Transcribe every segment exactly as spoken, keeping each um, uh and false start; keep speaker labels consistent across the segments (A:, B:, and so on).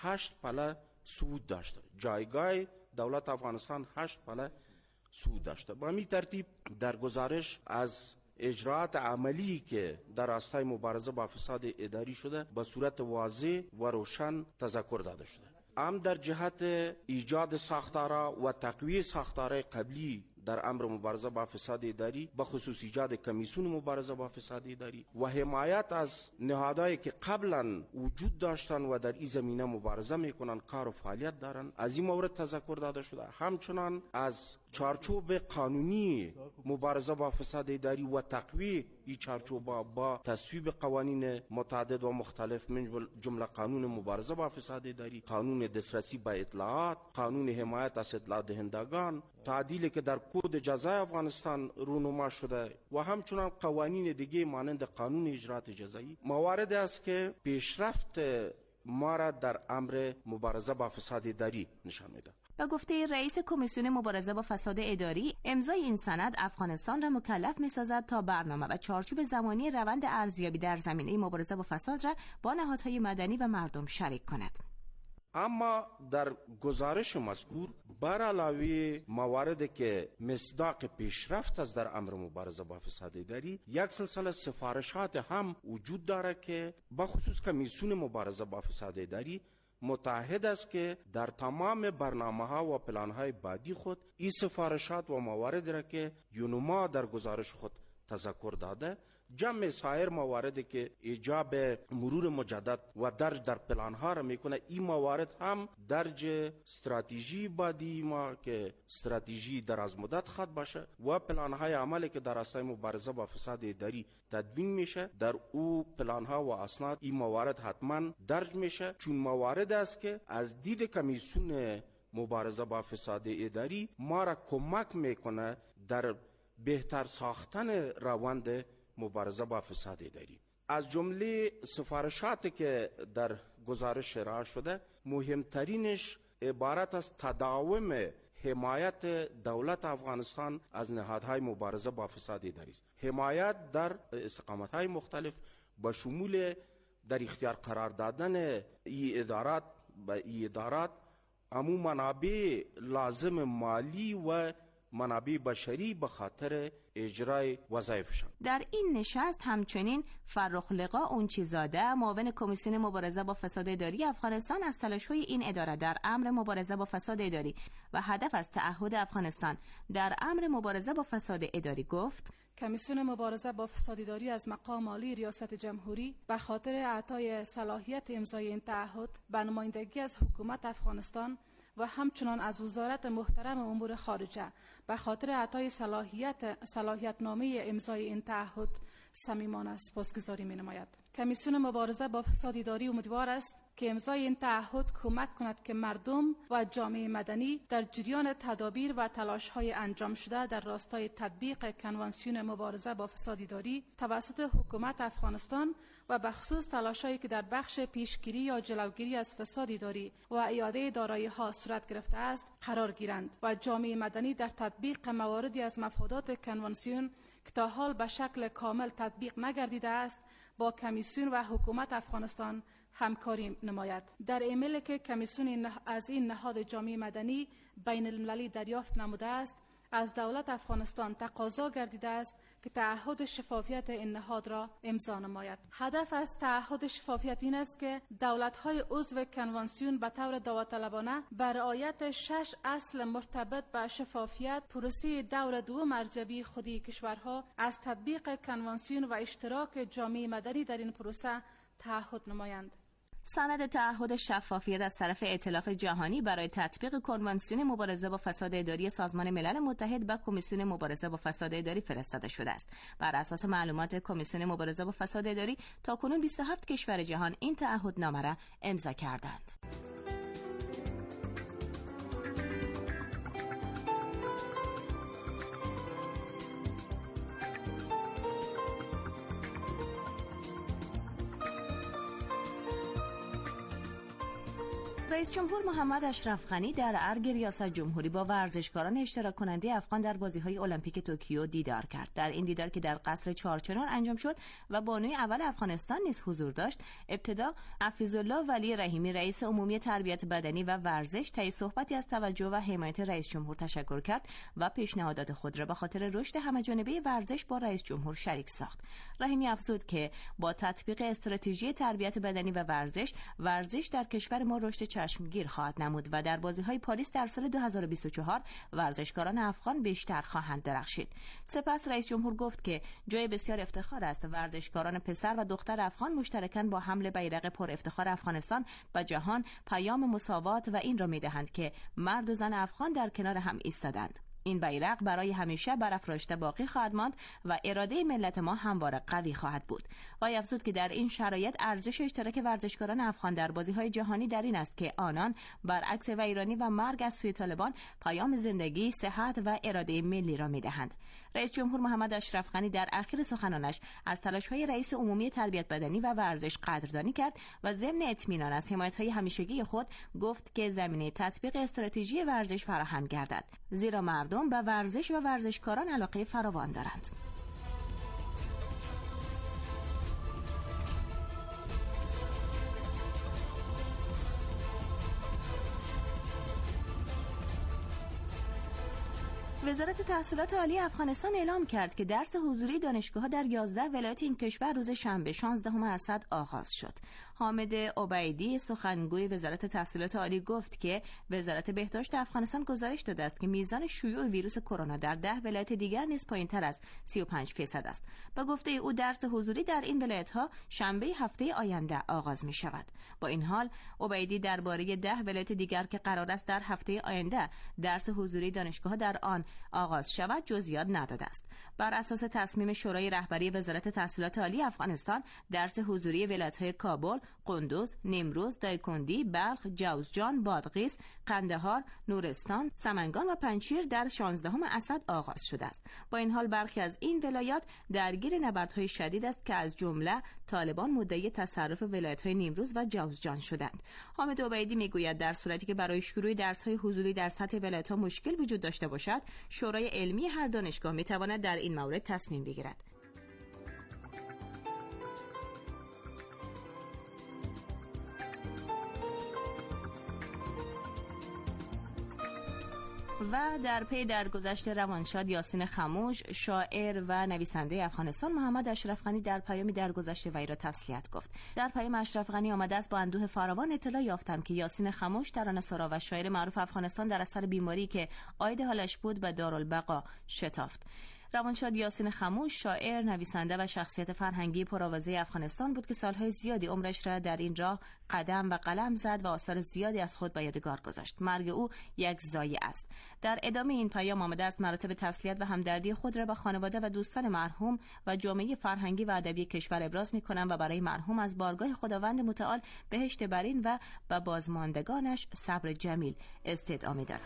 A: هشت پله سود داشته. جایگاه دولت افغانستان هشت پله سود داشته. با همین ترتیب در گزارش از اجراعات عملی که در راستای مبارزه با فساد اداری شده به صورت واضح و روشن تذکر داده شده. هم در جهت ایجاد ساختارها و تقویه ساختارهای قبلی در امر مبارزه با فساد اداری، به خصوص ایجاد کمیسیون مبارزه با فساد اداری و حمایت از نهادهایی که قبلا وجود داشتن و در این زمینه مبارزه میکنن، کار و فعالیت دارن، از این مورد تذکر داده شده. همچنان از چارچوب قانونی مبارزه با فساد اداری و تقویه این چارچوب با تصویب قوانین متعدد و مختلف، من جمله قانون مبارزه با فساد اداری، قانون دسترسی به اطلاعات، قانون حمایت از اطلاع دهندگان، تعدیلی که در کد جزای افغانستان رونما شده و همچنان قوانین دیگه مانند قانون اجرات جزایی، موارد است که پیشرفت ما را در امر مبارزه با فساد اداری نشان میده.
B: با گفته رئیس کمیسیون مبارزه با فساد اداری، امضای این سند افغانستان را مکلف می‌سازد تا برنامه و چارچوب زمانی روند ارزیابی در زمینه مبارزه با فساد را با نهادهای مدنی و مردم شریک کند.
A: اما در گزارش مذکور بر علاوه مواردی که مصداق پیشرفت است در امر مبارزه با فساد اداری، یک سلسله سفارشات هم وجود دارد که بخصوص کمیسیون مبارزه با فساد اداری متعهد است که در تمام برنامه‌ها و پلان‌های بعدی خود این سفارشات و مواردی را که یونما در گزارش خود تذکر داده، جمع سایر مواردی که ایجاب مرور مجدد و درج در پلان‌ها را میکنه، این موارد هم درج استراتژی بعدی ما که استراتژی دراز مدت خواهد باشه و پلان‌های عملی که در راستای مبارزه با فساد اداری تدوین میشه، در او پلان‌ها و اسناد این موارد حتما درج میشه، چون موارد است که از دید کمیسیون مبارزه با فساد اداری ما را کمک میکنه در بهتر ساختن روند مبارزه با فساد اداری. از جمله سفارشاتی که در گزارش ارائه شده، مهمترینش عبارت از تداوم حمایت دولت افغانستان از نهادهای مبارزه با فساد اداری است. حمایت در استقامت‌های مختلف با شمول در اختیار قرار دادن این ادارات به این ادارات امو منابع لازم مالی و منابع بشری به خاطر اجرای وظایفشان.
B: در این نشست همچنین فرخ لقا اونچیزاده، معاون کمیسیون مبارزه با فساد اداری افغانستان، از تلاش‌های این اداره در امر مبارزه با فساد اداری و هدف از تعهد افغانستان در امر مبارزه با فساد اداری گفت:
C: کمیسیون مبارزه با فساد اداری از مقام عالی ریاست جمهوری به خاطر اعطای صلاحیت امضای این تعهد به نمایندگی از حکومت افغانستان و همچنان از وزارت محترم امور خارجه به خاطر اعطای صلاحیت صلاحیت نامه امضای این تعهد صمیمانه سپاسگزاری می‌نماید. کمیسیون مبارزه با فساد اداری امیدوار است که امضای این تعهد کمک کند که مردم و جامعه مدنی در جریان تدابیر و تلاش‌های انجام شده در راستای تطبیق کنوانسیون مبارزه با فساد اداری توسط حکومت افغانستان و به خصوص تلاش‌هایی که در بخش پیشگیری یا جلوگیری از فساد اداری و اعاده دارایی‌ها صورت گرفته است قرار گیرند و جامعه مدنی در تطبیق مواردی از مفادات کنوانسیون که تا حال به شکل کامل تطبیق نگردیده است با کمیسیون و حکومت افغانستان همکاری نماید. در ایمیلی که کمیسیون از این نهاد جامعه مدنی بین المللی دریافت نموده است، از دولت افغانستان تقاضا گردیده است که تعهد شفافیت این نهاد را امضا نماید. هدف از تعهد شفافیت این است که دولت‌های عضو کنوانسیون به طور داوطلبانه بر رعایت شش اصل مرتبط به شفافیت پروسه دور دوم ارزیابی خودی کشورها از تطبیق کنوانسیون و اشتراک جامعه مدنی در این پروسه تعهد نمایند.
B: سند تعهد شفافیت از طرف ائتلاف جهانی برای تطبیق کنوانسیون مبارزه با فساد اداری سازمان ملل متحد به کمیسیون مبارزه با فساد اداری فرستاده شده است. بر اساس معلومات کمیسیون مبارزه با فساد اداری، تاکنون بیست و هفت کشور جهان این تعهدنامه را امضا کردند. رئیس جمهور محمد اشرف غنی در ارگ ریاست جمهوری با ورزشکاران اشتراک کننده افغان در بازی‌های المپیک توکیو دیدار کرد. در این دیدار که در قصر چهارچنار انجام شد و بانوی اول افغانستان نیز حضور داشت، ابتدا حفیظالله ولی رحیمی رئیس عمومی تربیت بدنی و ورزش طی صحبتی از توجه و حمایت رئیس جمهور تشکر کرد و پیشنهادات خود را به خاطر رشد همه‌جانبه ورزش با رئیس جمهور شریک ساخت. رحیمی افزود که با تطبیق استراتژی تربیت بدنی و ورزش، ورزش در کشور ما رشد چشمگیر خواهد نمود و در بازی‌های پاریس در سال دو هزار و بیست و چهار ورزشکاران افغان بیشتر خواهند درخشید. سپس رئیس جمهور گفت که جای بسیار افتخار است ورزشکاران پسر و دختر افغان مشترکاً با حمل بیرق پر افتخار افغانستان و جهان پیام مساوات و این را می‌دهند که مرد و زن افغان در کنار هم ایستادند. این بیرق برای همیشه برافراشته باقی خواهد ماند و اراده ملت ما همواره قوی خواهد بود. و افزود که در این شرایط ارزش اشتراک ورزشکاران افغان در بازی‌های جهانی در این است که آنان برعکس ویرانی و مرگ از سوی طالبان پیام زندگی، صحت و اراده ملی را می‌دهند. رئیس جمهور محمد اشرف غنی در اخیر سخنانش از تلاش‌های رئیس عمومی تربیت بدنی و ورزش قدردانی کرد و ضمن اطمینان از حمایت‌های همیشگی خود گفت که زمینه تطبیق استراتژی ورزش فراهم گردد، زیرا مردم به ورزش و ورزشکاران علاقه فراوان دارند. وزارت تحصیلات عالی افغانستان اعلام کرد که درس حضوری دانشگاه‌ها در یازده ولایت این کشور روز شنبه شانزدهم اسد آغاز شد. حامد عبیدی سخنگوی وزارت تحصیلات عالی گفت که وزارت بهداشت افغانستان گزارش داده است که میزان شیوع ویروس کرونا در ده ولایت دیگر نیز پایین‌تر از سی و پنج درصد است. با گفته او درس حضوری در این ولایت‌ها شنبه هفته آینده آغاز می‌شود. با این حال عبیدی درباره ده ولایت دیگر که قرار است در هفته آینده درس حضوری دانشگاه‌ها در آن آغاز شود جزئیات نداده است. بر اساس تصمیم شورای رهبری وزارت تحصیلات عالی افغانستان، درس حضوری ولایت‌های کابل، قندوز، نیمروز، دایکندی، بلخ، جوزجان، بادغیس، قندهار، نورستان، سمنگان و پنجشیر در شانزدهم اسد آغاز شده است. با این حال برخی از این ولایات درگیر نبردهای شدید است که از جمله طالبان مدعی تصرف ولایت‌های نیمروز و جوزجان شدند. حامد عبیدی میگوید در صورتی که برای شروع درس‌های حضوری در سطح ولایت‌ها مشکل وجود داشته باشد، شورای علمی هر دانشگاه می‌تواند در این مورد تصمیم بگیرد. و در پی درگذشت روانشاد یاسین خموش، شاعر و نویسنده افغانستان، محمد اشرف غنی در پیامی درگذشت وی را تسلیت گفت. در پیام اشرف غنی آمده است: با اندوه فراوان اطلاع یافتم که یاسین خموش ترانه‌سرا و شاعر معروف افغانستان در اثر بیماری که عاید حالش بود به دارالبقا شتافت. روانشاد یاسین خموش شاعر، نویسنده و شخصیت فرهنگی پرآوازه افغانستان بود که سالهای زیادی عمرش را در این راه قدم و قلم زد و آثار زیادی از خود به یادگار گذاشت. مرگ او یک ضایعه است. در ادامه این پیام آمده است مراتب تسلیت و همدردی خود را به خانواده و دوستان مرحوم و جامعه فرهنگی و ادبی کشور ابراز می‌کنم و برای مرحوم از بارگاه خداوند متعال بهشت برین و به بازماندگانش صبر جمیل استدعا می‌دارم.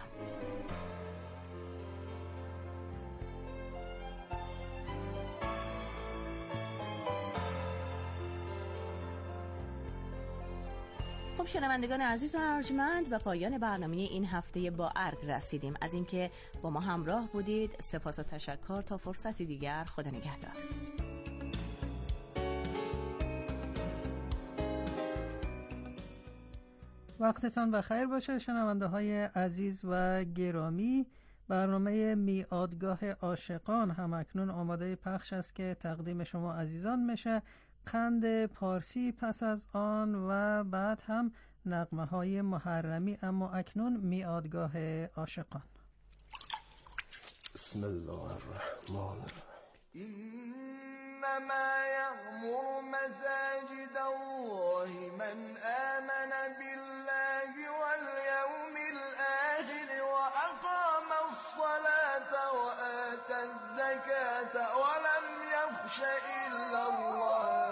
B: خب شنوندگان عزیز و ارجمند، به پایان برنامه این هفته با ارگ رسیدیم. از اینکه با ما همراه بودید سپاس و تشکر. تا فرصتی دیگر، خدا نگهدار.
D: وقتتان بخیر باشه شنونده های عزیز و گرامی. برنامه میادگاه عاشقان هم اکنون آماده پخش است که تقدیم شما عزیزان میشه. قند پارسی پس از آن و بعد هم نغمه های محرمی، اما اکنون میادگاه عاشقان.
E: بسم الله الرحمن الرحیم.
F: انما یعمر مساجد الله من آمن بالله والیوم الآخر واقام الصلاة وآتى الزکاة ولم یخش الا الله.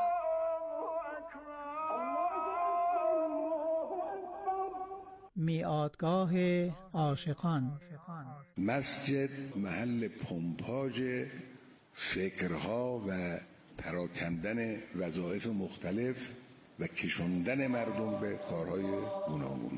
D: میادگاه عاشقان.
E: مسجد محل پمپاژ فکرها و پراکندن وظایف مختلف و کشوندن مردم به کارهای گوناگون.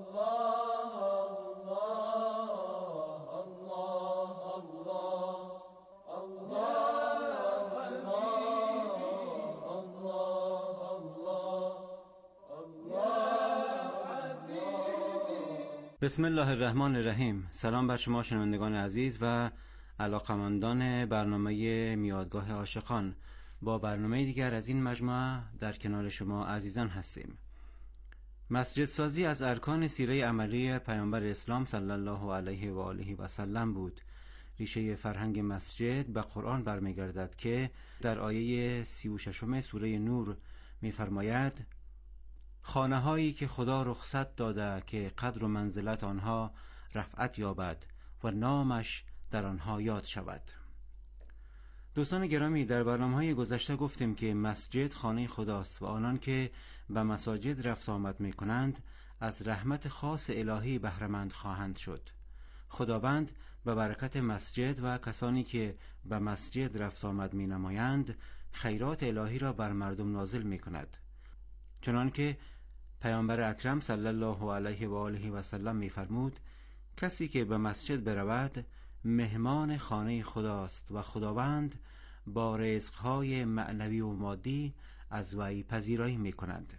G: بسم الله الرحمن الرحیم. سلام بر شما شنوندگان عزیز و علاقمندان برنامه میادگاه عاشقان. با برنامه دیگر از این مجموعه در کنار شما عزیزان هستیم. مسجد سازی از ارکان سیره عملی پیامبر اسلام صلی الله علیه و آله و سلم بود. ریشه فرهنگ مسجد به قرآن برمیگردد که در آیه سی و ششم سوره نور می‌فرماید: خانه هایی که خدا رخصت داده که قدر و منزلت آنها رفعت یابد و نامش در آنها یاد شود. دوستان گرامی، در برنامه‌های گذشته گفتیم که مسجد خانه خداست و آنان که به مساجد رفت آمد می کنند از رحمت خاص الهی بهره‌مند خواهند شد. خداوند به برکت مسجد و کسانی که به مسجد رفت آمد می نمایند خیرات الهی را بر مردم نازل می کند، چنان که پیامبر اکرم صلی الله علیه و آله و سلم می فرمود: کسی که به مسجد برود مهمان خانه خداست و خداوند با رزقهای معنوی و مادی از وی پذیرایی می کند.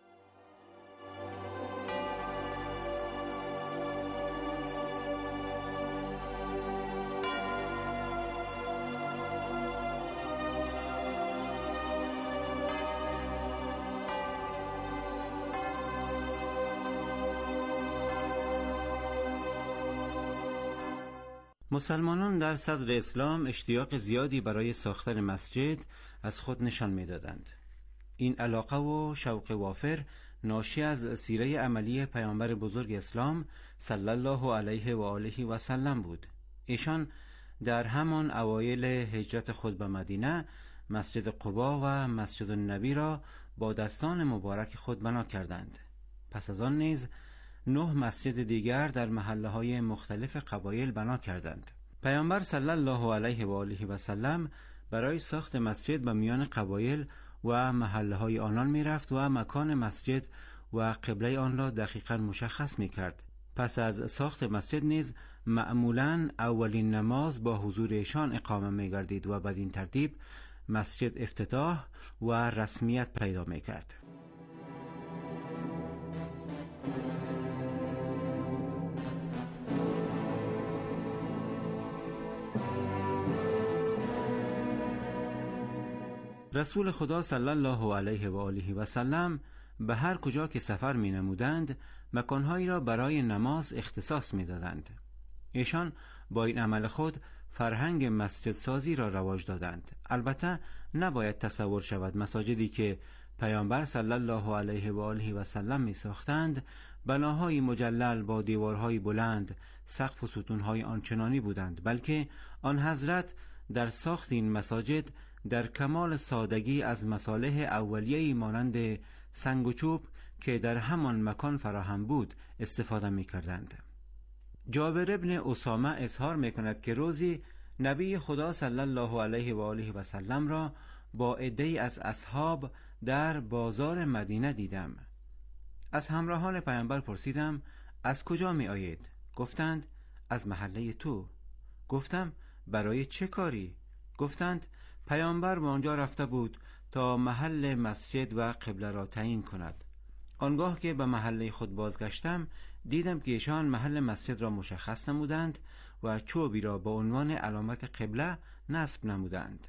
G: مسلمانان در صدر اسلام اشتیاق زیادی برای ساختن مسجد از خود نشان می‌دادند. این علاقه و شوق وافر ناشی از سیره عملی پیامبر بزرگ اسلام صلی الله علیه و آله و سلم بود. ایشان در همان اوایل هجرت خود به مدینه مسجد قبا و مسجد النبی را با دستان مبارک خود بنا کردند. پس از آن نیز نه مسجد دیگر در محله‌های مختلف قبایل بنا کردند. پیامبر صلی الله علیه و آله و سلم برای ساخت مسجد به میان قبایل و محله‌های آنان می‌رفت و مکان مسجد و قبله آن را دقیقاً مشخص می‌کرد. پس از ساخت مسجد نیز معمولاً اولین نماز با حضور ایشان اقامه می‌گردید و بدین ترتیب مسجد افتتاح و رسمیت پیدا می‌کرد. رسول خدا صلی الله علیه و آله و سلم به هر کجا که سفر می نمودند مکانهایی را برای نماز اختصاص می دادند. ایشان با این عمل خود فرهنگ مسجد سازی را رواج دادند. البته نباید تصور شود مساجدی که پیامبر صلی الله علیه و آله و سلم می ساختند بناهای مجلل با دیوارهای بلند، سقف و ستونهای آنچنانی بودند، بلکه آن حضرت در ساخت این مساجد در کمال سادگی از مصالح اولیه‌ای مانند سنگ و چوب که در همان مکان فراهم بود استفاده می کردند. جابر ابن اسامه اظهار می کند که روزی نبی خدا صلی الله علیه و آله و سلم را با عده‌ای از اصحاب در بازار مدینه دیدم. از همراهان پیامبر پرسیدم: از کجا می آیید؟ گفتند: از محله تو. گفتم: برای چه کاری؟ گفتند: پیامبر به آنجا رفته بود تا محل مسجد و قبله را تعیین کند. آنگاه که به محله خود بازگشتم دیدم که ایشان محل مسجد را مشخص نمودند و چوبی را با عنوان علامت قبله نصب نمودند.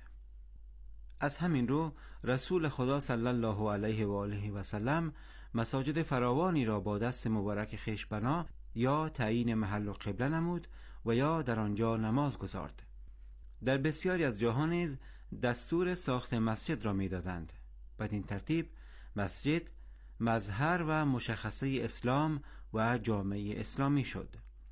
G: از همین رو رسول خدا صلی الله علیه و آله و سلم مساجد فراوانی را با دست مبارک خویش بنا یا تعیین محل و قبله نمود و یا در آنجا نماز گزارد. در بسیاری از جاها نیز دستور ساخت مسجد را می‌دادند. بدین ترتیب مسجد مظهر و مشخصه اسلام و جامعه اسلامی شد.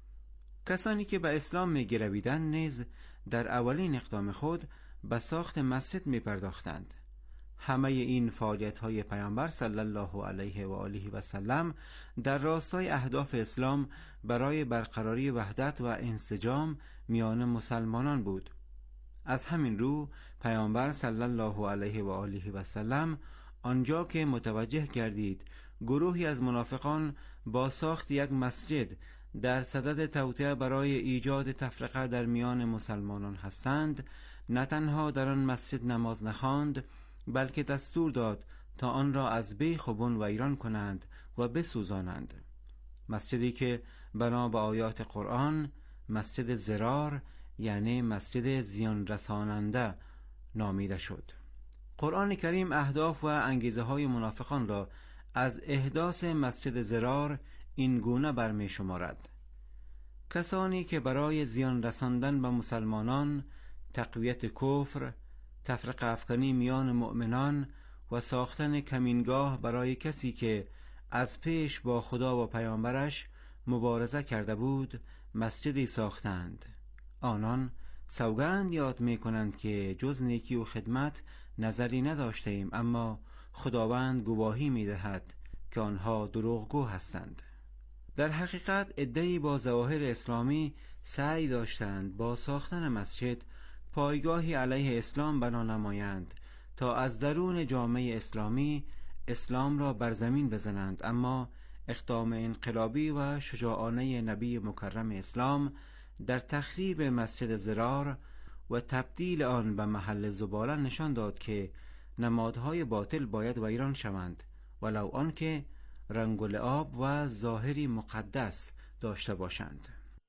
G: کسانی که به اسلام می‌گرویدند نیز در اولین اقدام خود به ساخت مسجد می‌پرداختند. همه این فعالیت‌های پیامبر صلی الله علیه و آله و سلم در راستای اهداف اسلام برای برقراری وحدت و انسجام میان مسلمانان بود. از همین رو پیامبر صلی الله علیه و آله و سلم آنجا که متوجه گردید گروهی از منافقان با ساخت یک مسجد در صدد توطئه برای ایجاد تفرقه در میان مسلمانان هستند، نه تنها در آن مسجد نماز نخواند، بلکه دستور داد تا آن را از بیخ و بن ویران کنند و بسوزانند. مسجدی که بنا به آیات قرآن مسجد ضرار، یعنی مسجد زیان رساننده نامیده شد. قرآن کریم اهداف و انگیزه های منافقان را از احداث مسجد ضرار این گونه برمی شمارد: کسانی که برای زیان رساندن به مسلمانان، تقویت کفر، تفرقه افکنی میان مؤمنان و ساختن کمینگاه برای کسی که از پیش با خدا و پیامبرش مبارزه کرده بود، مسجدی ساختند. آنان سوگند یاد می کنند که جز نیکی و خدمت نظری نداشته ایم، اما خداوند گواهی می دهد که آنها دروغگو هستند. در حقیقت عده‌ای با ظواهر اسلامی سعی داشتند با ساختن مسجد پایگاهی علیه اسلام بنا نمایند تا از درون جامعه اسلامی اسلام را بر زمین بزنند، اما اقدام انقلابی و شجاعانه نبی مکرم اسلام در تخریب مسجد ضرار و تبدیل آن به محل زباله نشان داد که نمادهای باطل باید ویران شوند، ولو آنکه رنگ و لعاب و ظاهری مقدس داشته باشند.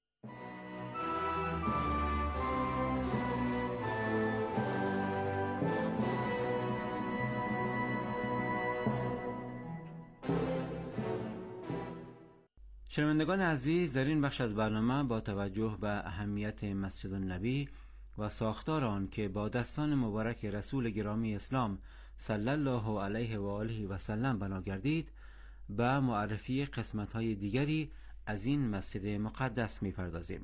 G: شنوندگان عزیز، در این بخش از برنامه با توجه به اهمیت مسجد النبی و ساختار آن که با دستان مبارک رسول گرامی اسلام صلی الله علیه و آله و سلم بنا گردید، به معرفی قسمت‌های دیگری از این مسجد مقدس می‌پردازیم.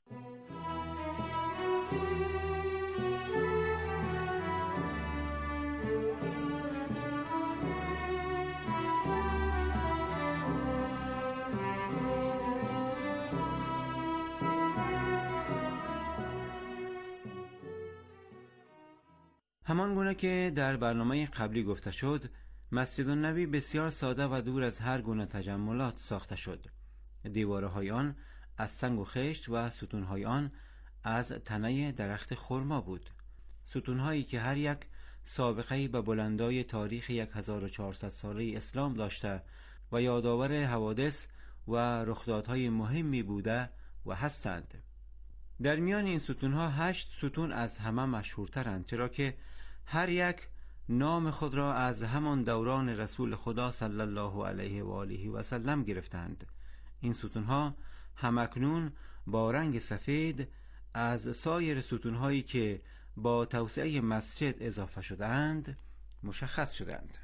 G: همان گونه که در برنامه قبلی گفته شد، مسجد النبی بسیار ساده و دور از هر گونه تجملات ساخته شد. دیوارهای آن از سنگ و خشت و ستونهای آن از تنه درخت خرما بود. ستونهایی که هر یک سابقه‌ای به بلندای تاریخ هزار و چهارصد ساله اسلام داشته و یادآور حوادث و رخدادهای مهمی بوده و هستند. در میان این ستونها هشت ستون از همه مشهورترند، چرا که هر یک نام خود را از همان دوران رسول خدا صلی الله علیه و آله و سلم گرفتند. این ستونها همکنون با رنگ سفید از سایر ستونهایی که با توسعه مسجد اضافه شدند مشخص شدند.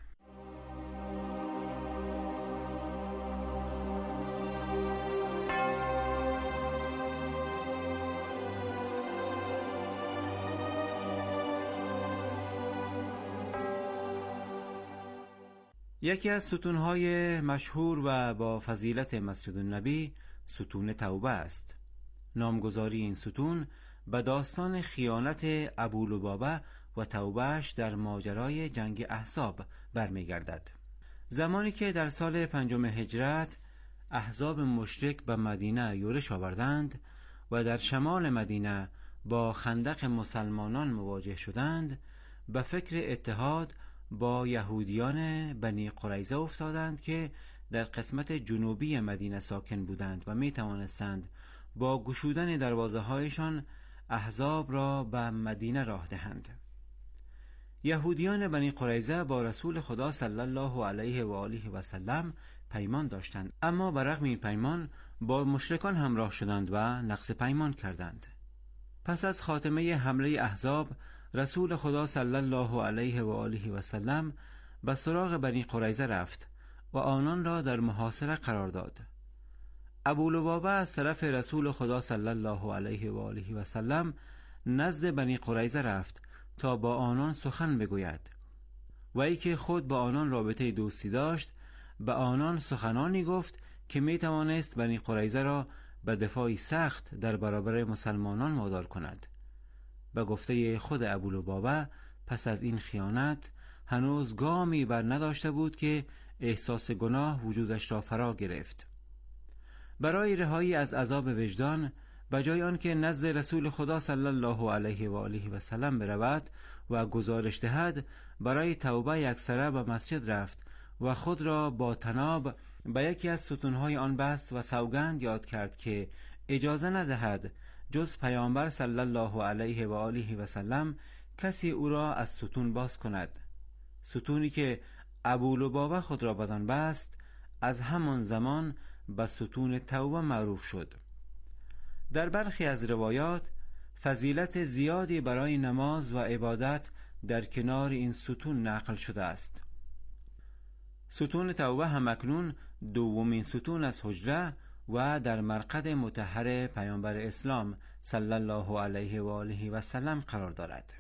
G: یکی از ستونهای مشهور و با فضیلت مسجد النبی ستون توبه است. نامگذاری این ستون به داستان خیانت ابولبابه و توبهش در ماجرای جنگ احزاب برمیگردد. زمانی که در سال پنجم هجرت احزاب مشرک به مدینه یورش آوردند و در شمال مدینه با خندق مسلمانان مواجه شدند، به فکر اتحاد با یهودیان بنی قریظه افتادند که در قسمت جنوبی مدینه ساکن بودند و می توانستند با گشودن دروازه هایشان احزاب را به مدینه راه دهند. یهودیان بنی قریظه با رسول خدا صلی الله علیه و آله و سلم پیمان داشتند، اما برغم این پیمان با مشرکان همراه شدند و نقض پیمان کردند. پس از خاتمه حمله احزاب، رسول خدا صلی الله علیه و آله و سلم به سراغ بنی قریظه رفت و آنان را در محاصره قرار داد. ابولبابه از طرف رسول خدا صلی الله علیه و آله و سلم نزد بنی قریظه رفت تا با آنان سخن بگوید. وی که خود با آنان رابطه دوستی داشت، به آنان سخنانی گفت که می توانست بنی قریظه را به دفاعی سخت در برابر مسلمانان وادار کند. به گفته خود ابولبابه، پس از این خیانت هنوز گامی بر نداشته بود که احساس گناه وجودش را فرا گرفت. برای رهایی از عذاب وجدان، بجای آنکه نزد رسول خدا صلی الله علیه و آله و سلم برود و گزارش دهد، برای توبه یکسره به مسجد رفت و خود را با طناب به یکی از ستونهای آن بست و سوگند یاد کرد که اجازه ندهد جز پیامبر صلی الله علیه و آله و سلم کسی او را از ستون باز کند. ستونی که ابولبابه خود را بدان بست از همان زمان به ستون توبه معروف شد. در برخی از روایات فضیلت زیادی برای نماز و عبادت در کنار این ستون نقل شده است. ستون توبه هم اکنون دومین ستون از حجره و در مرقد مطهر پیامبر اسلام صلی الله علیه و آله و سلم قرار دارد.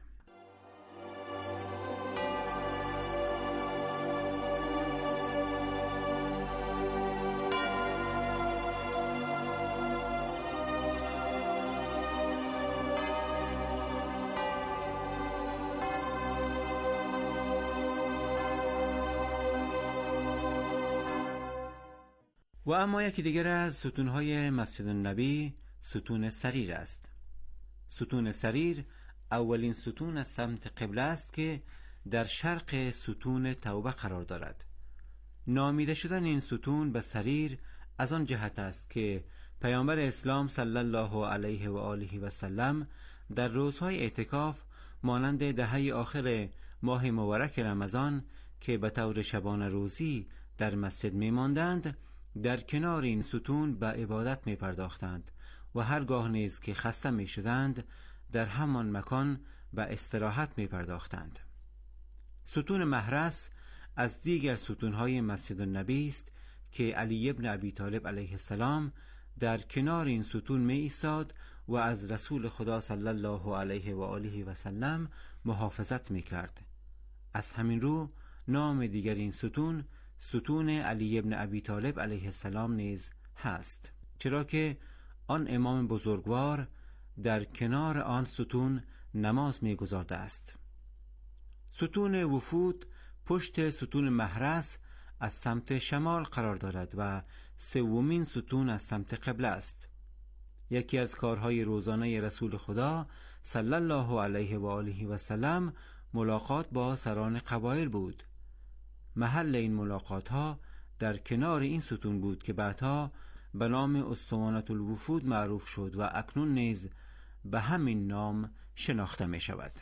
G: و اما یکی دیگر از ستونهای مسجد النبی ستون سریر است. ستون سریر اولین ستون از سمت قبله است که در شرق ستون توبه قرار دارد. نامیده شدن این ستون به سریر از آن جهت است که پیامبر اسلام صلی الله علیه و آله و سلم در روزهای اعتکاف مانند دهه آخر ماه مبارک رمضان که به طور شبانه روزی در مسجد می ماندند، در کنار این ستون به عبادت می پرداختند و هرگاه نیز که خسته می شدند در همان مکان به استراحت می پرداختند. ستون محرس از دیگر ستونهای مسجد النبی است که علی ابن ابی طالب علیه السلام در کنار این ستون می ایستاد و از رسول خدا صلی الله علیه و آله و سلم محافظت می کرد. از همین رو نام دیگر این ستون ستون علی ابن ابی طالب علیه السلام نیز هست، چرا که آن امام بزرگوار در کنار آن ستون نماز می گذارده است. ستون وفود پشت ستون محرس از سمت شمال قرار دارد و سومین ستون از سمت قبله است. یکی از کارهای روزانه رسول خدا صلی الله علیه و آله و سلم ملاقات با سران قبایل بود. محل این ملاقات ها در کنار این ستون بود که بعدها به نام اسطوانة الوفود معروف شد و اکنون نیز به همین نام شناخته می شود.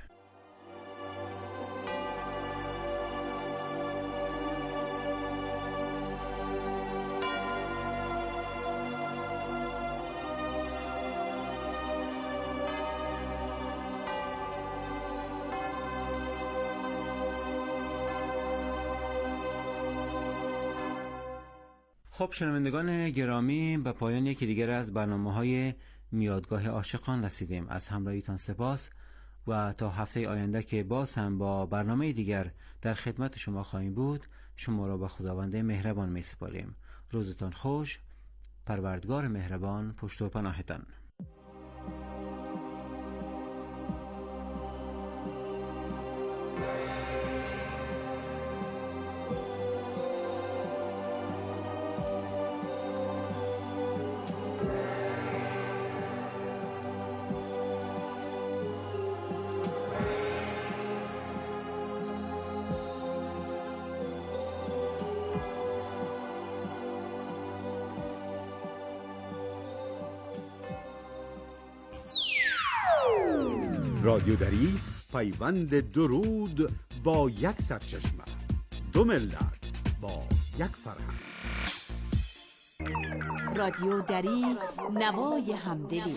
G: خب شنوندگان گرامی، به پایان یکی دیگر از برنامه‌های میادگاه عاشقان رسیدیم. از همراهیتان سپاس و تا هفته آینده که باز هم با برنامه دیگر در خدمت شما خواهیم بود، شما را به خداوند مهربان می سپاریم. روزتان خوش. پروردگار مهربان پشت و پناهتان.
H: رادیودری پیوند درود با یک سرچشمه، دو ملت با یک فرهنگ.
I: رادیودری نوای همدلی.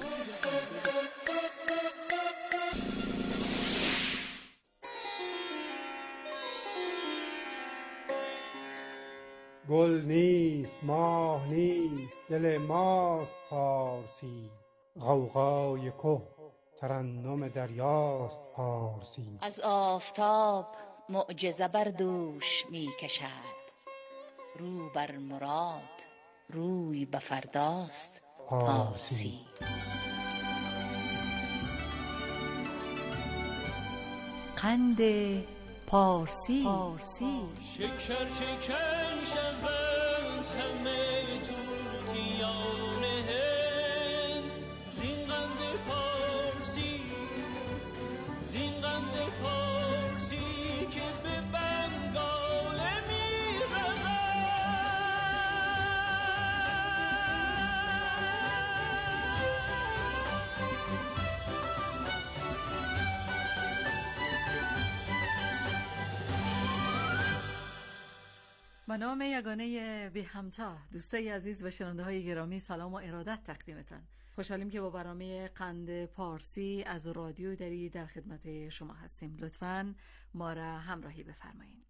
J: گل نیست، ماه نیست، دل ماست پارسی. غوغای که ترنم دریاست پارسی.
K: از آفتاب معجزه بر دوش می کشد، رو بر مراد روی به فرداست پارسی.
I: قند پارسی,
L: پارسی. شکر شکر شوند همه توتیان هند، زین قند پارسی، زین قند پارسی که به بنگال میرود.
M: به نام یگانه بی همتا، دوستای عزیز و شنونده های گرامی، سلام و ارادت تقدیمتان. خوشحالیم که با برنامه قند پارسی از رادیو دری در خدمت شما هستیم. لطفاً ما را همراهی بفرمایید.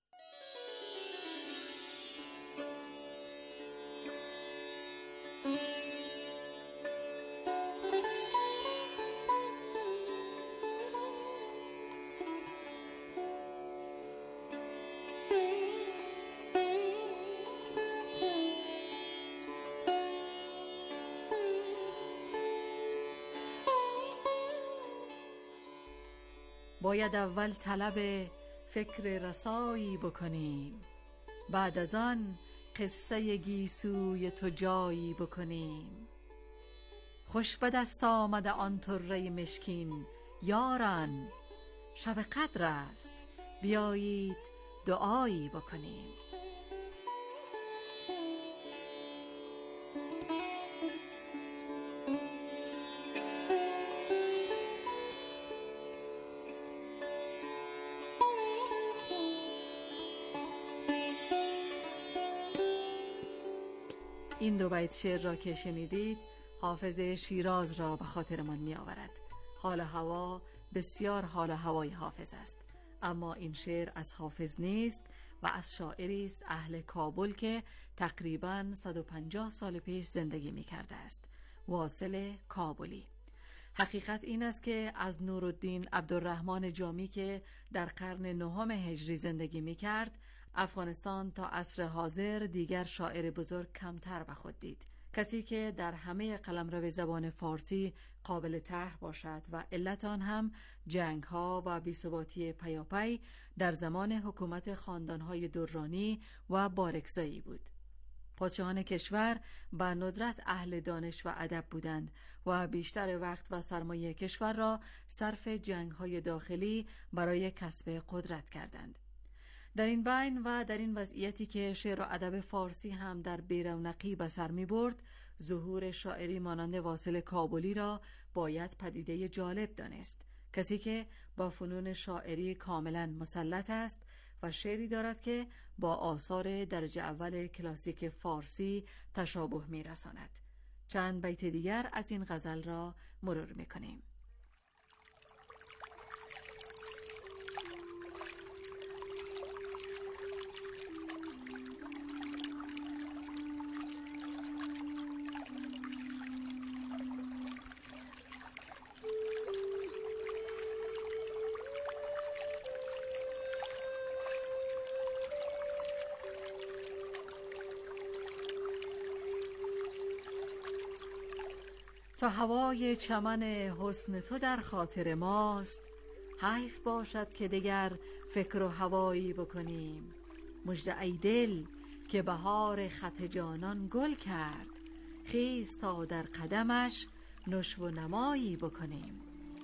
M: باید اول طلب فکر رسایی بکنیم، بعد از آن قصه گیسوی تو جایی بکنیم. خوش به دست آمده آن طره مشکین، یاران شب قدر است بیایید دعایی بکنیم. این دو بیت شعر را که شنیدید حافظ شیراز را به خاطرمان می آورد. حال هوا بسیار حال هوای حافظ است، اما این شعر از حافظ نیست و از شاعری است اهل کابل که تقریباً صد و پنجاه سال پیش زندگی می کرده است، واصل کابلی. حقیقت این است که از نورالدین عبدالرحمن جامی که در قرن نهم هجری زندگی می کرد، افغانستان تا عصر حاضر دیگر شاعر بزرگ کمتر به خود دید. کسی که در همه قلمرو زبان فارسی قابل طرح باشد و علت آن هم جنگ ها و بی‌ثباتی پیاپی در زمان حکومت خاندانهای درانی و بارکزایی بود. پادشاهان کشور به ندرت اهل دانش و ادب بودند و بیشتر وقت و سرمایه کشور را صرف جنگ های داخلی برای کسب قدرت کردند. در این بین و در این وضعیتی که شعر و ادب فارسی هم در بی‌رونقی به سر می برد، ظهور شاعری مانند واصل کابلی را باید پدیده جالب دانست. کسی که با فنون شاعری کاملا مسلط است و شعری دارد که با آثار درجه اول کلاسیک فارسی تشابه می رساند. چند بیت دیگر از این غزل را مرور می کنیم. تا هوای چمن حسن تو در خاطر ماست، حیف باشد که دگر فکر و هوایی بکنیم. مژده ای دل که بهار خط جانان گل کرد، خیز تا در قدمش نشو و نمایی بکنیم.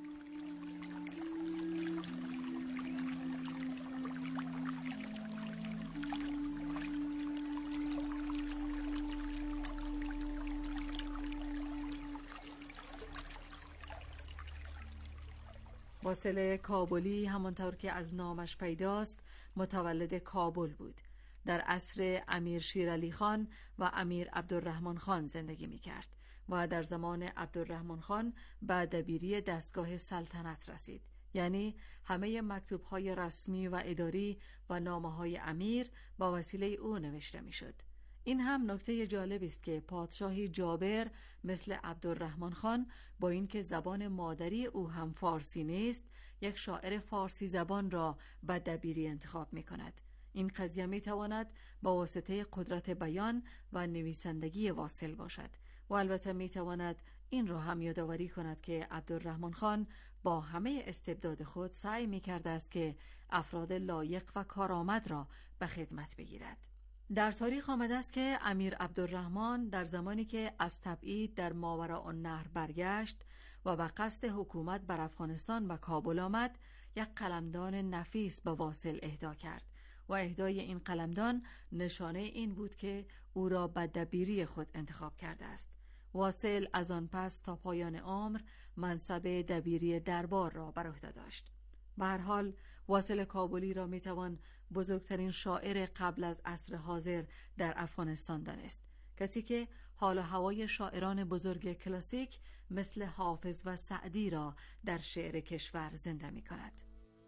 M: واصل کابلی همانطور که از نامش پیداست متولد کابل بود. در عصر امیر شیرعلی خان و امیر عبدالرحمن خان زندگی می کرد و در زمان عبدالرحمن خان به دبیری دستگاه سلطنت رسید. یعنی همه مکتوب‌های رسمی و اداری و نامه‌های امیر با وسیله او نوشته می‌شد. این هم نکته جالب است که پادشاهی جابر مثل عبدالرحمن خان با اینکه زبان مادری او هم فارسی نیست، یک شاعر فارسی زبان را به دبیری انتخاب می‌کند. این قضیه می‌تواند با واسطه قدرت بیان و نویسندگی واصل باشد و البته میتواند این را هم یادآوری کند که عبدالرحمن خان با همه استبداد خود سعی میکرده است که افراد لایق و کارآمد را به خدمت بگیرد. در تاریخ آمده است که امیر عبدالرحمن در زمانی که از تبعید در ماوراءالنهر برگشت و به قصد حکومت بر افغانستان و کابل آمد، یک قلمدان نفیس به واصل اهدا کرد و اهدای این قلمدان نشانه این بود که او را به دبیری خود انتخاب کرده است. واصل از آن پس تا پایان عمر منصب دبیری دربار را بر عهده داشت. به هر حال واصل کابلی را میتوان بزرگترین شاعر قبل از عصر حاضر در افغانستان دانست، کسی که حال و هوای شاعران بزرگ کلاسیک مثل حافظ و سعدی را در شعر کشور زنده می کند.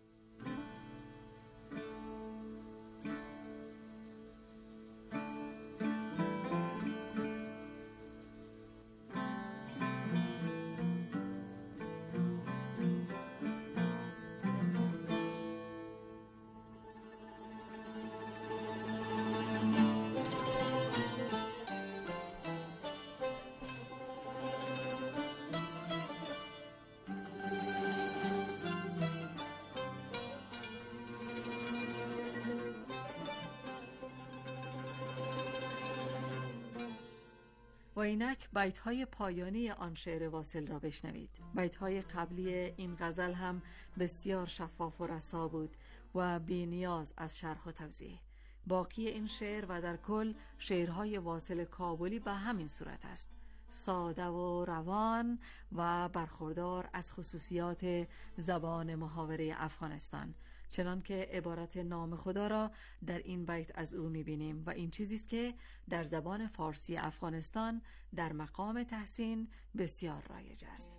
M: و اینک بیت‌های پایانی آن شعر واصل را بشنوید. بیت‌های قبلی این غزل هم بسیار شفاف و رسا بود و بی نیاز از شرح و توضیح. باقی این شعر و در کل شعرهای واصل کابلی به همین صورت است، ساده و روان و برخوردار از خصوصیات زبان محاوره افغانستان، چنان که عبارت نام خدا را در این بیت از او می‌بینیم و این چیزی است که در زبان فارسی افغانستان در مقام تحسین بسیار رایج است.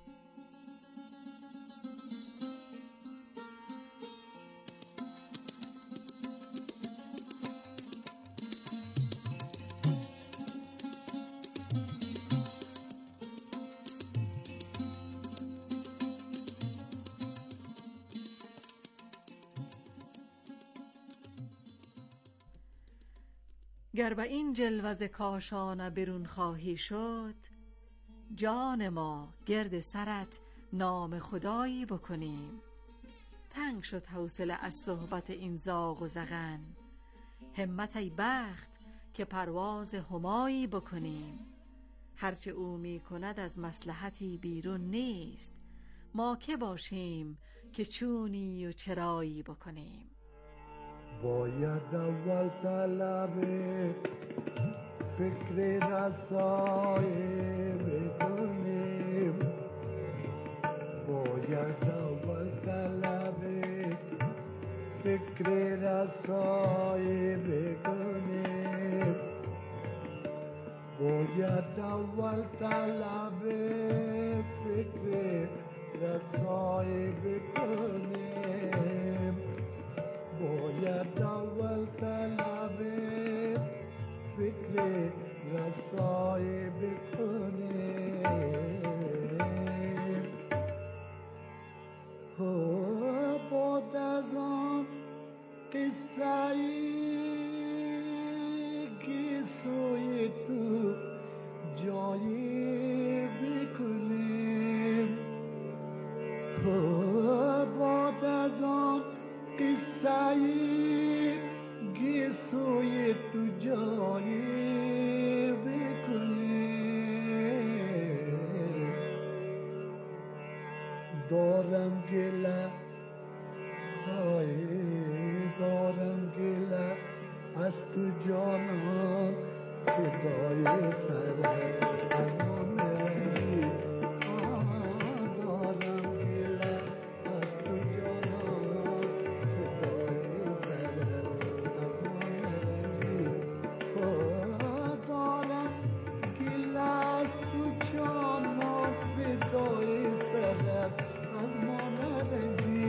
M: گر به این جلوز کاشانه برون خواهی شد، جان ما گرد سرت نام خدایی بکنیم. تنگ شد حوصله از صحبت این زاغ و زغن، همت ای بخت که پرواز همایی بکنیم. هرچه او می کند از مصلحتی بیرون نیست، ما که باشیم که چونی و چرایی بکنیم.
N: باید اول طلب فکر رسای بکنیم، باید اول طلب فکر رسای بکنیم، باید اول طلب فکر رسای بکنیم، باید اول طلب فکر رسای بکنیم. بعد از آن قصه‌ای که سوی تو جایی بکنیم، بعد از آن قصه‌ای که سوی تو جایی بکنیم. دارم گله های دارم گله از تو جانان فدای سرت امان رنگی. دارم گله از تو جانان فدای سرت امان رنگی. دارم گله از تو جانان فدای سرت امان رنگی.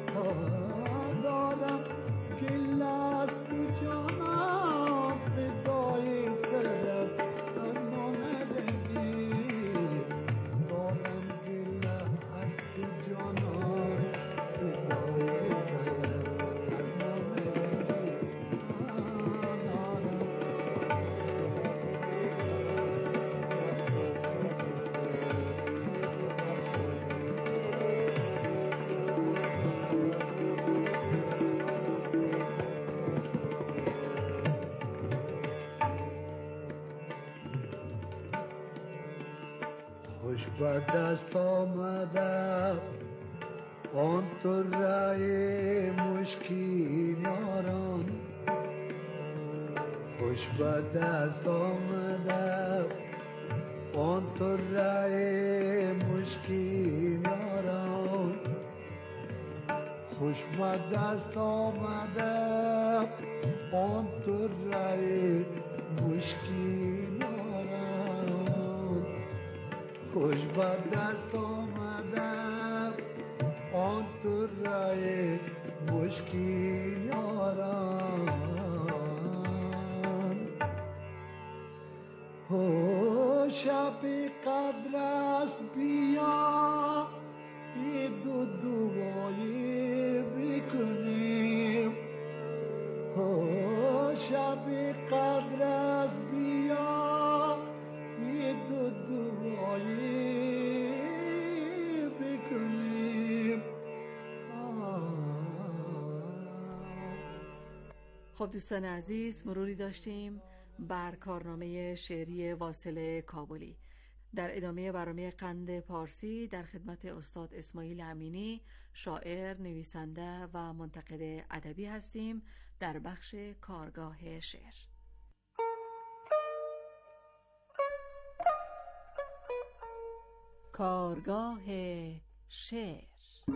N: دارم گله از تو جانان فدای سرت امان خوش به دست آمده آن طره مشکین یاران، خوش به دست آمده آن طره مشکین یاران، خوش به دست آمده آن طره مشکین یاران، خوش به دست آمده آن طره مشکین یاران. او شب قدر است بیا ای دو دوایی بکنیم، او شب قدر است بیا ای دو دوایی بکنیم.
M: خب دوستان عزیز، مروری داشتیم بر کارنامه شعری واصل کابلی. در ادامه برنامه قند پارسی در خدمت استاد اسماعیل امینی، شاعر، نویسنده و منتقد ادبی هستیم در بخش کارگاه شعر. کارگاه شعر.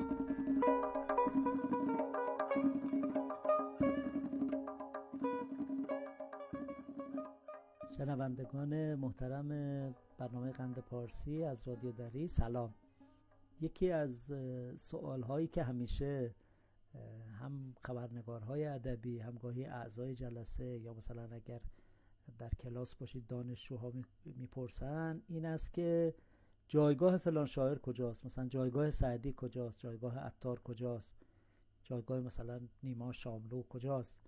O: شنوندگان محترم برنامه قند پارسی از رادیو دری، سلام. یکی از سوالهایی که همیشه هم خبرنگارهای ادبی، هم گاهی اعضای جلسه یا مثلا اگر در کلاس باشید دانشجوها میپرسن این است که جایگاه فلان شاعر کجاست، مثلا جایگاه سعدی کجاست، جایگاه عطار کجاست، جایگاه مثلا نیما شاملو کجاست،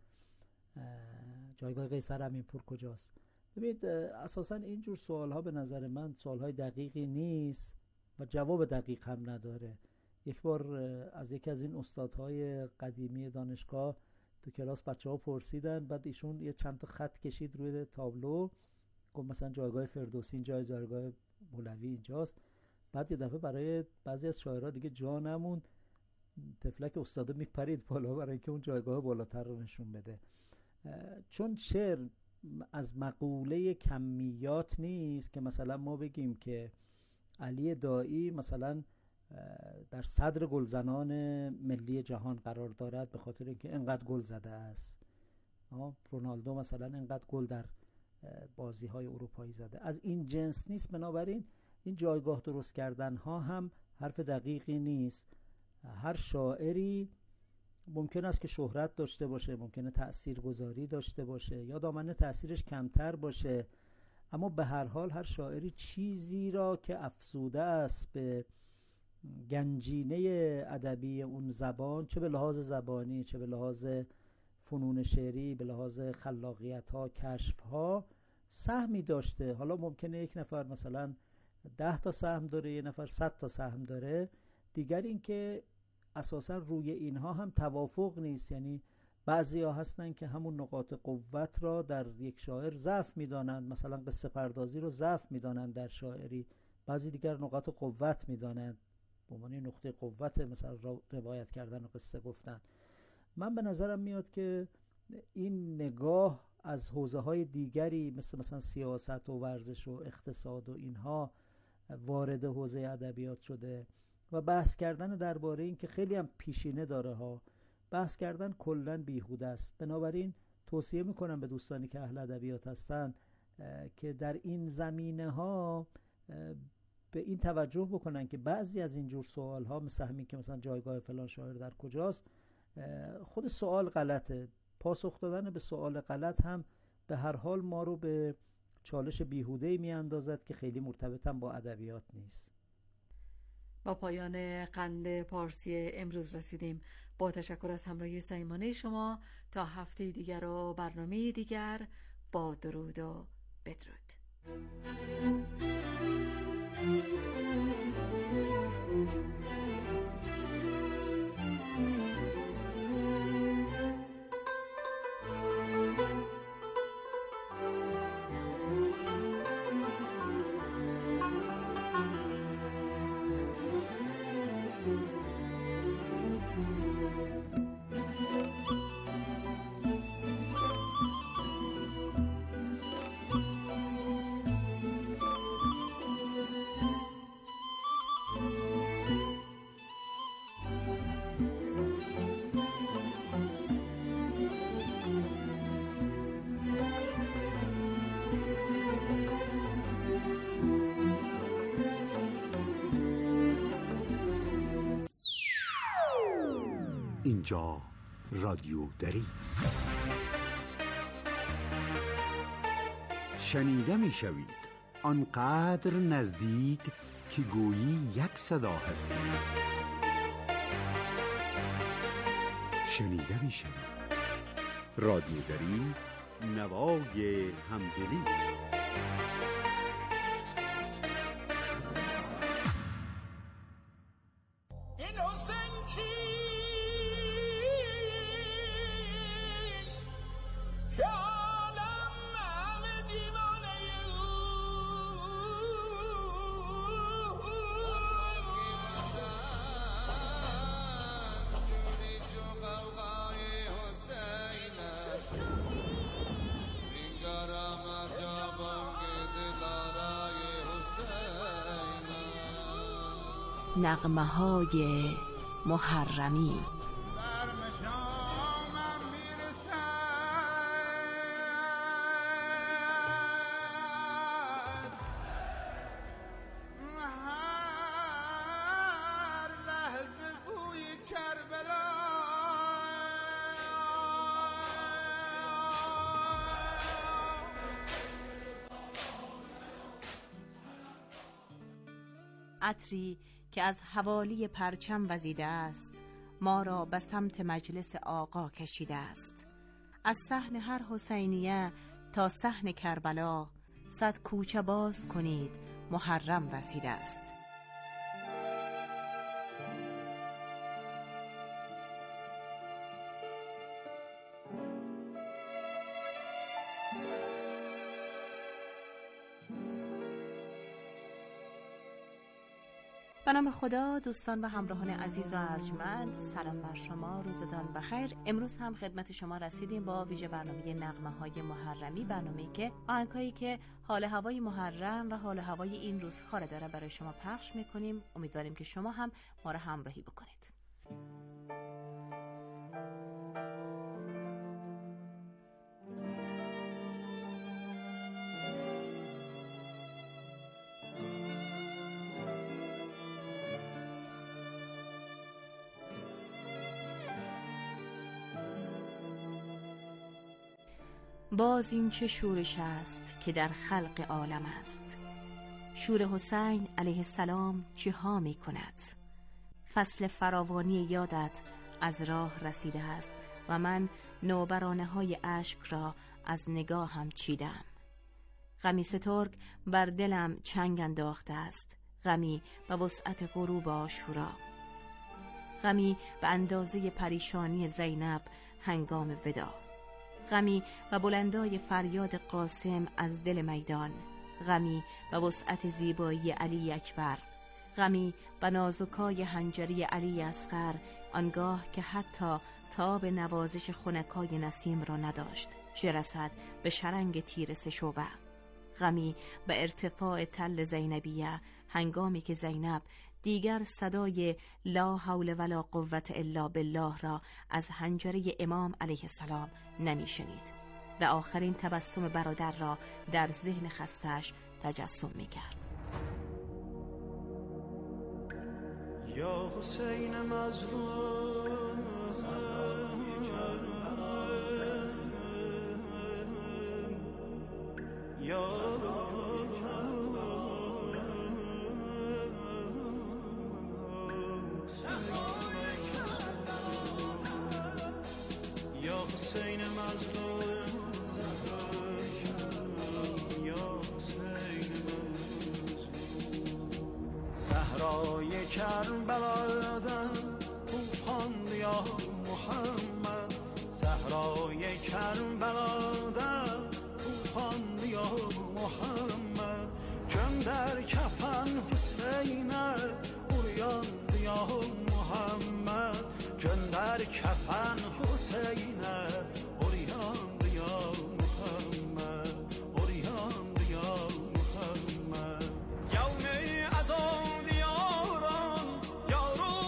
O: جایگاه قیصر امینپور کجاست. ببینید اساسا اینجور سوال ها به نظر من سوال های دقیقی نیست و جواب دقیق هم نداره. یک بار از یکی از این استادهای قدیمی دانشگاه تو کلاس بچه ها پرسیدن، بعد ایشون یه چند تا خط کشید روی تابلو، گفت مثلا جایگاه فردوسی اینجا، جایگاه مولوی اینجاست. بعد یه دفعه برای بعضی از شاعرها دیگه جا نموند، تفلک استاده میپرید بالا برای اینکه اون جایگاه بالاتر رو نشون بده. چون شعر از مقوله کمیات نیست که مثلا ما بگیم که علی دایی مثلا در صدر گلزنان ملی جهان قرار دارد به خاطر اینکه انقدر گل زده است، رونالدو مثلا انقدر گل در بازی های اروپایی زده، از این جنس نیست. بنابراین این جایگاه درست کردن ها هم حرف دقیقی نیست. هر شاعری ممکن است که شهرت داشته باشه، ممکنه تأثیرگذاری داشته باشه یا دامنه تأثیرش کمتر باشه، اما به هر حال هر شاعری چیزی را که افزوده است به گنجینه ادبی اون زبان، چه به لحاظ زبانی، چه به لحاظ فنون شعری، به لحاظ خلاقیت ها، کشف ها، سهمی داشته. حالا ممکنه یک نفر مثلا ده تا سهم داره، یک نفر صد تا سهم داره. دیگر این که اساسا روی اینها هم توافق نیست، یعنی بعضی ها هستن که همون نقاط قوت را در یک شاعر ضعف میدانند، مثلا قصه پردازی رو ضعف میدانند در شاعری، بعضی دیگر نقاط قوت میدانند به معنی نقطه قوت مثلا روایت کردن و قصه گفتن. من به نظرم میاد که این نگاه از حوزه های دیگری مثل مثلا سیاست و ورزش و اقتصاد و اینها وارد حوزه ادبیات شده و بحث کردن درباره این که خیلی هم پیشینه داره ها، بحث کردن کلن بیهوده است. بنابراین توصیه میکنم به دوستانی که اهل ادبیات هستن که در این زمینه ها به این توجه بکنن که بعضی از اینجور سوال ها مثل همین که مثلا جایگاه فلان شاعر در کجاست، خود سوال غلطه. پاسخ دادن به سوال غلط هم به هر حال ما رو به چالش بیهوده‌ای میاندازد که خیلی مرتبط هم با ادبیات نیست.
M: با پایان قند پارسی امروز رسیدیم. با تشکر از همراهی صمیمانه شما، تا هفته دیگر و برنامه دیگر، با درود و بدرود.
H: اینجا رادیو دری است. شنیده می شوید آنقدر نزدیک که گویی یک صدا هستید. شنیده می شوید رادیو دری، نوای همدلی.
B: نغمه‌های محرمی. عطری که از حوالی پرچم وزیده است ما را به سمت مجلس آقا کشیده است. از صحن هر حسینیه تا صحن کربلا صد کوچه باز کنید محرم رسیده است. به نام خدا. دوستان و همراهان عزیز و ارجمند، سلام بر شما، روزتان بخیر. امروز هم خدمت شما رسیدیم با ویژه برنامه نغمه‌های محرمی، برنامه‌ای که آهنگایی که حال هوای محرم و حال هوای این روزها را داره برای شما پخش می‌کنیم. امیدواریم که شما هم ما را همراهی بکنید. باز این چه شورش است که در خلق عالم است. شور حسین علیه السلام چه ها می کند. فصل فراوانی یادت از راه رسیده است و من نوبرانه های اشک را از نگاهم چیدم. غمی سترگ بر دلم چنگ انداخته است، غمی به وسعت غروب عاشورا، غمی به اندازه پریشانی زینب هنگام ودا، غمی و بلندای فریاد قاسم از دل میدان، غمی و وسعت زیبایی علی اکبر، غمی و نازکای حنجری علی اصغر آنگاه که حتی تاب نوازش خنکای نسیم را نداشت چه رسد به شرنگ تیر سه شعبه، غمی به ارتفاع تل زینبیه هنگامی که زینب دیگر صدای لا حول ولا قوت الا بالله را از حنجره امام علیه السلام نمی شنید و آخرین تبسم برادر را در ذهن خستش تجسم می کرد.
L: یا حسین مظلوم یا حسین مظلوم یا حسین مظلوم صحرای کربلا در طوفان یا محمد، صحرای کربلا در طوفان یا محمد، چون در کفن حسین اوریان یا محمد، چون در کفن حسین اوریان یا محمد، اوریان یا محمد، یوم ازان دیاران یارو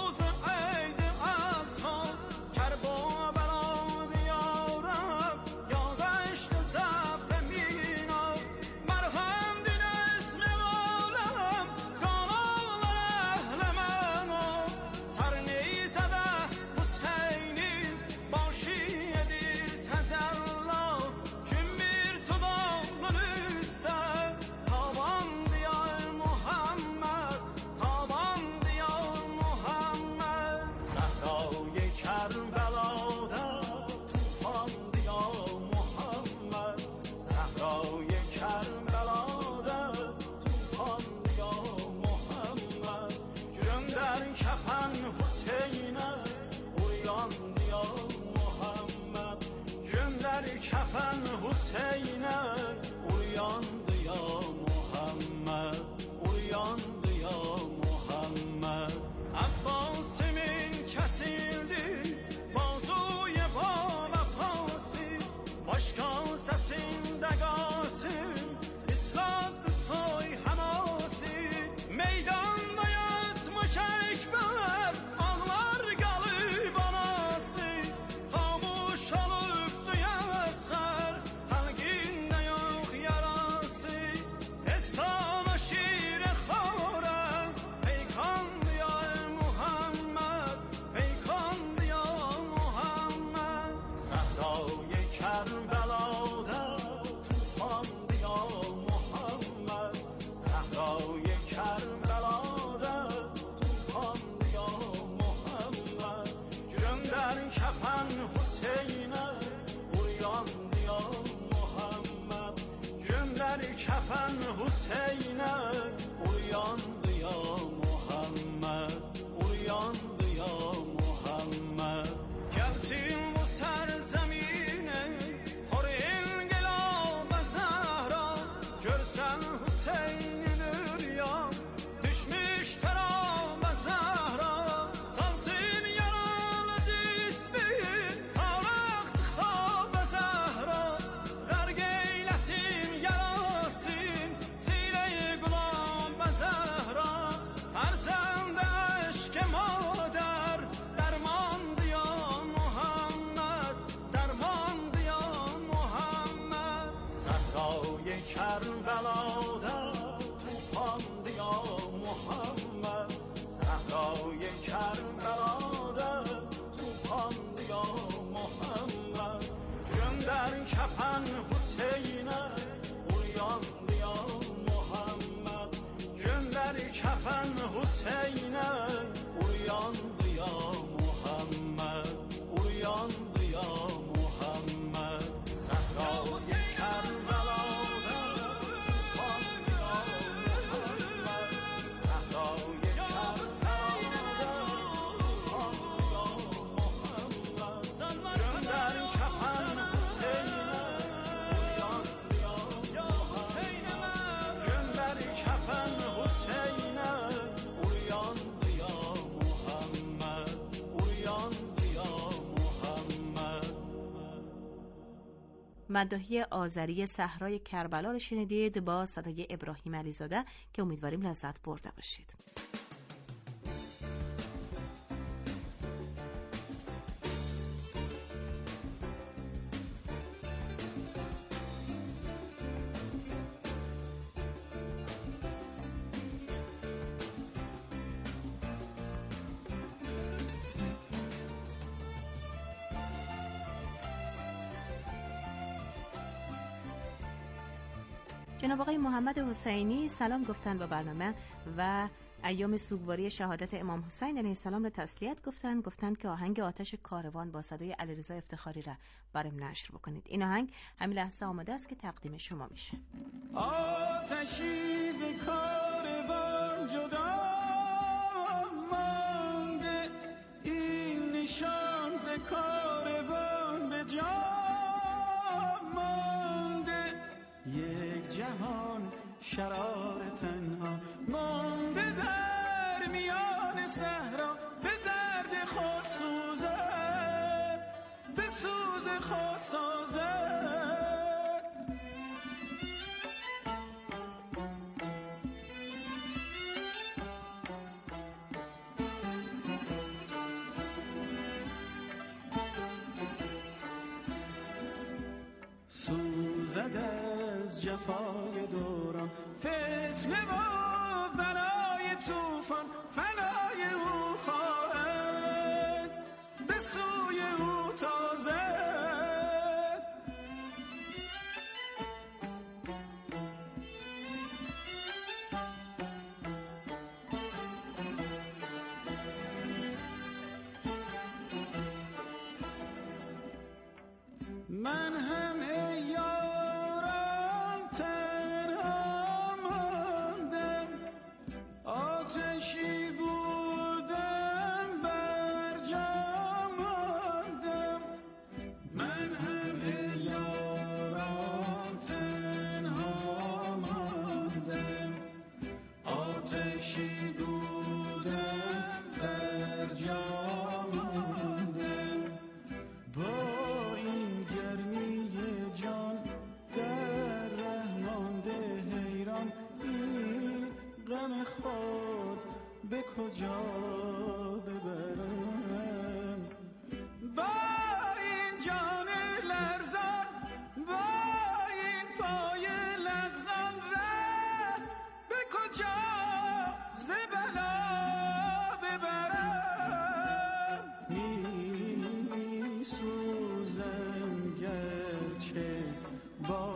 L: در کفن حسین اوریان یا محمد اوریان یا محمد صحرای کربلا
B: مداحی آذری صحرای کربلا رو شنیدید با صدای ابراهیم علیزاده که امیدواریم لذت برده باشید. جناب آقای محمد حسینی سلام گفتن به برنامه و ایام سوگواری شهادت امام حسین علیه السلام را تسلیت گفتن گفتن که آهنگ آتش کاروان با صدای علیرضا افتخاری را برام نشر بکنید. این آهنگ همین لحظه آماده است که تقدیم شما میشه.
L: آتشی ز کاروان جدا مانده این نشان ز کاروان به جا یک جهان شرار تنها مانده در میان صحرا به درد خود سوزد به سوز خود سازد سوزد از جفای دوران فتنه و بلای طوفان فنای او خواهد به سوی او تازد من هم ای یارم تنها ماندم آتشی بودم بر جا ماندم من هم ای یارم تنها ماندم آتشی بودم بر جا ماندم با خود به کجا ببرم با این جان لرزان با این پای لغزان ره به کجا ز بلا ببرم می سوزم گرچه با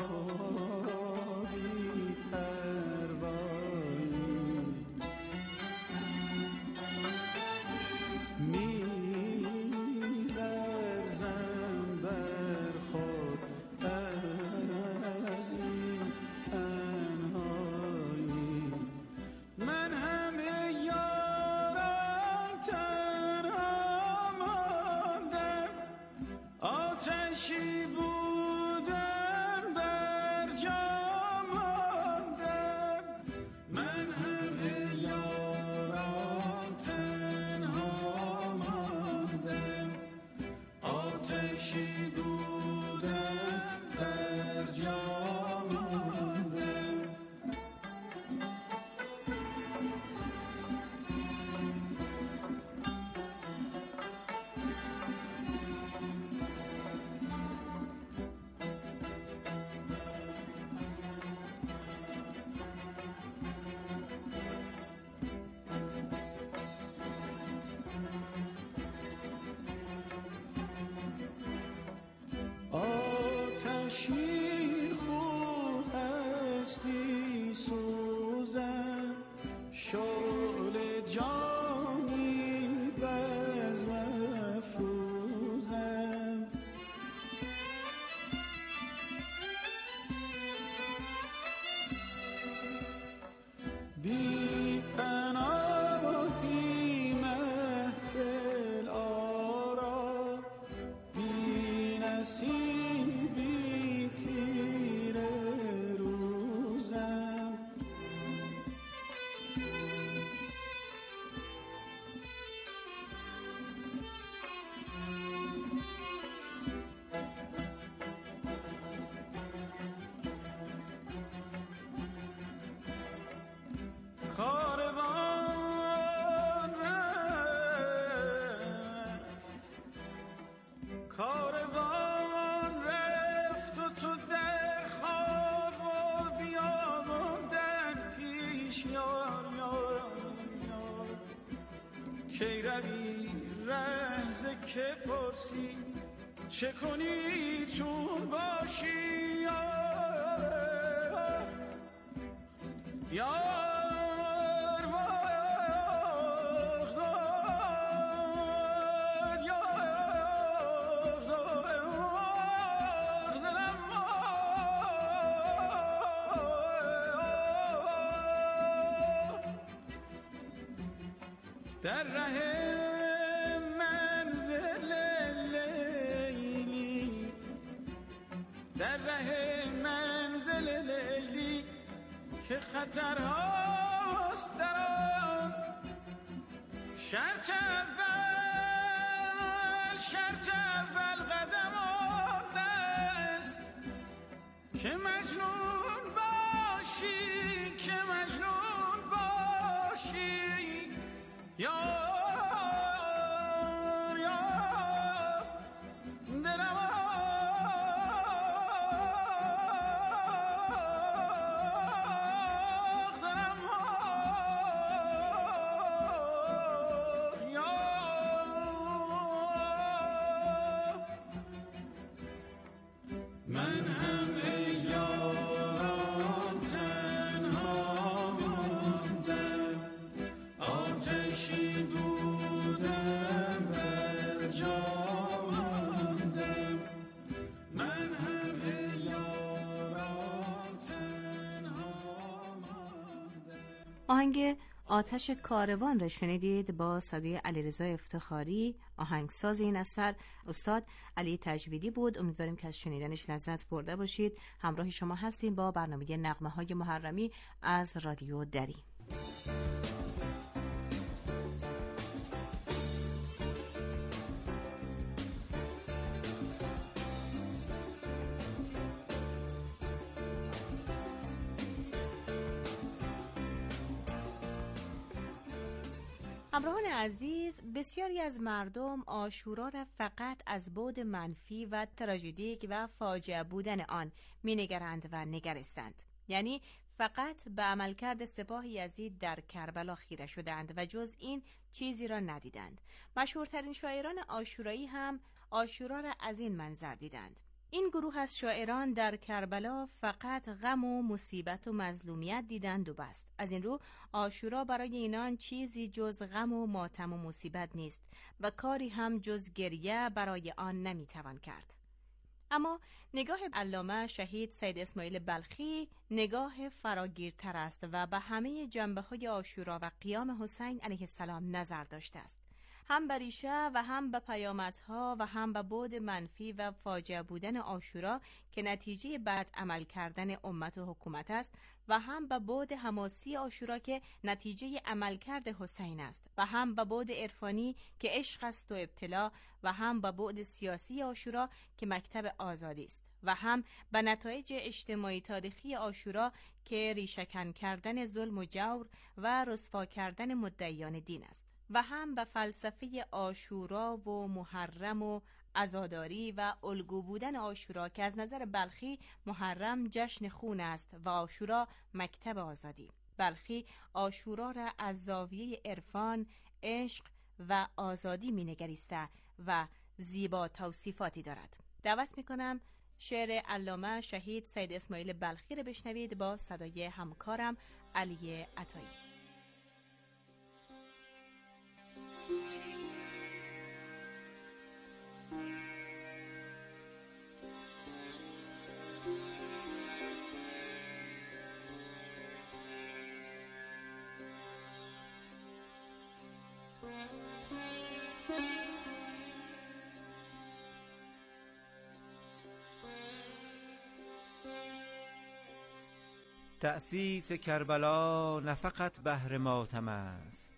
L: آتشی بودم بر جا ماندم من همه یارم تنها ماندم آتشی بودم بر جا ماندم شیر خو هستی سوزم شعله جانی بزم افروزم بی پناهی محفل آرا بی نصیبی تیره روزم کاروان رفت کاروان رفت و تو در خواب و بیامون در پیش یار یار یار کی روی رهزه که پرسی چه کنی چون باشی یار یار در ره منزل لیلی در ره منزل لیلی که خطرهاست در آن شرط اول شرط اول قدم آن است که مجنون باشی که مجنون باشی یار یار دلم آخ دلم آخ یار من هم ای یاران تنها ماندم آتشی بودم بر جا ماندم من هم ای یاران تنها ماندم.
B: آهنگ آتش کاروان را شنیدید با صدای علیرضا افتخاری. آهنگساز این اثر استاد علی تجویدی بود. امیدواریم که از شنیدنش لذت برده باشید. همراه شما هستیم با برنامه نغمه‌های محرمی از رادیو دری. همراهان عزیز، بسیاری از مردم عاشورا را فقط از بعد منفی و تراژدیک و فاجعه بودن آن می‌نگرند و نگرستند. یعنی فقط به عملکرد سپاه یزید در کربلا خیره شدند و جز این چیزی را ندیدند. مشهورترین شاعران عاشورایی هم عاشورا را از این منظر دیدند. این گروه از شاعران در کربلا فقط غم و مصیبت و مظلومیت دیدند و بس. از این رو عاشورا برای اینان چیزی جز غم و ماتم و مصیبت نیست و کاری هم جز گریه برای آن نمیتوان کرد. اما نگاه علامه شهید سید اسماعیل بلخی نگاه فراگیرتر است و به همه جنبه‌های عاشورا و قیام حسین علیه السلام نظر داشته است. هم به ریشه و هم به پیامدها و هم به بعد منفی و فاجعه بودن عاشورا که نتیجه بد عمل کردن امت و حکومت است و هم به بعد حماسی عاشورا که نتیجه عملکرد حسین است و هم به بعد عرفانی که عشق است و ابتلا و هم به بعد سیاسی عاشورا که مکتب آزادی است و هم به نتایج اجتماعی تاریخی عاشورا که ریشه‌کن کردن ظلم و جور و رسوا کردن مدعیان دین است و هم به فلسفه عاشورا و محرم و عزاداری و الگو بودن عاشورا که از نظر بلخی محرم جشن خون است و عاشورا مکتب آزادی. بلخی عاشورا را از زاویه عرفان، عشق و آزادی می نگریسته و زیبا توصیفاتی دارد. دعوت می کنم شعر علامه شهید سید اسماعیل بلخی را بشنوید با صدای همکارم علی عطایی.
G: تأسیس کربلا نه فقط بهر ماتم است،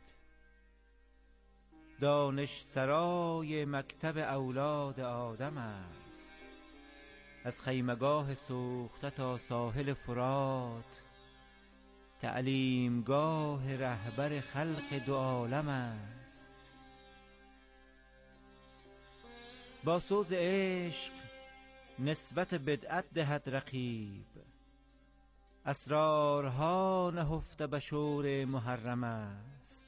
G: دانش سرای مکتب اولاد آدم است. از خیمگاه سوخته تا ساحل فرات، تعلیمگاه رهبر خلق دو عالم است. با سوز عشق نسبت بدعت دهد رقیب، اسرارها نهفته به شور محرم است.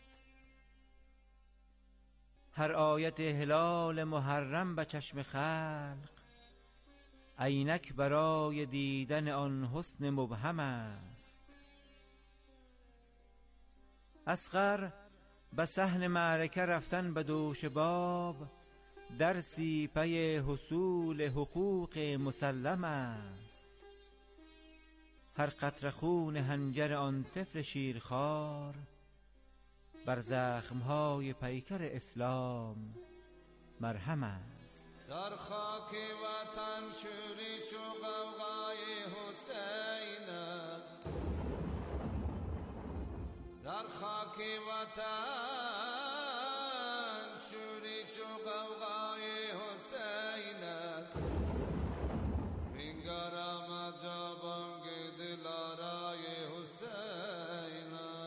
G: هر آیت هلال محرم به چشم خلق، عینک برای دیدن آن حسن مبهم است. اصغر به صحن معرکه رفتن به دوش باب، درسی پی حصول حقوق مسلم است. هر قطره خون حنجر آن طفل شیرخوار، بر زخمهای پیکر اسلام مرهم است.
L: در خاک وطن شورش و غوغای حسین است، در خاک وطن شورش و غوغای حسین